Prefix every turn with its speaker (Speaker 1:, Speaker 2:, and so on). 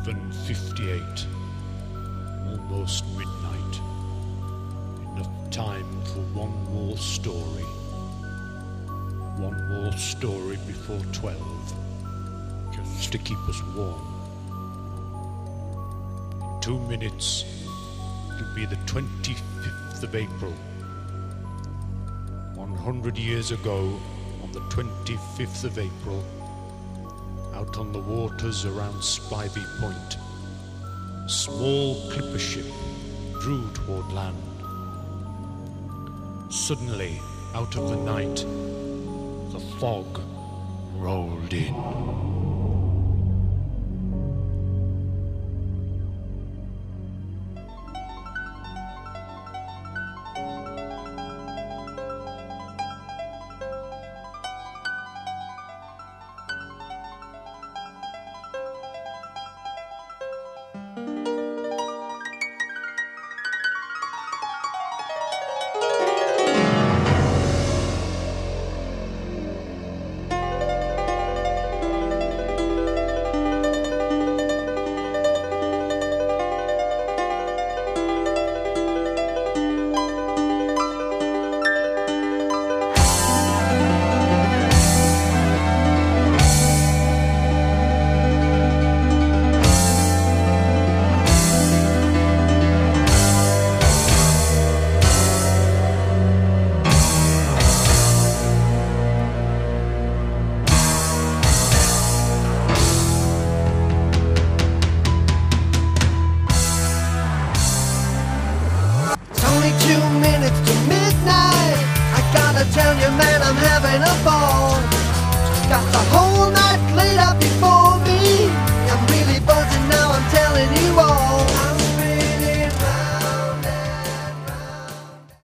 Speaker 1: 11:58, almost midnight. Enough time for one more story. One more story before 12, just to keep us warm. In 2 minutes, it'll be the 25th of April. 100 years ago, on the 25th of April, out on the waters around Spivey Point, a small clipper ship drew toward land. Suddenly, out of the night, the fog rolled in.
Speaker 2: Tell you, man, I'm having a ball. Got the whole night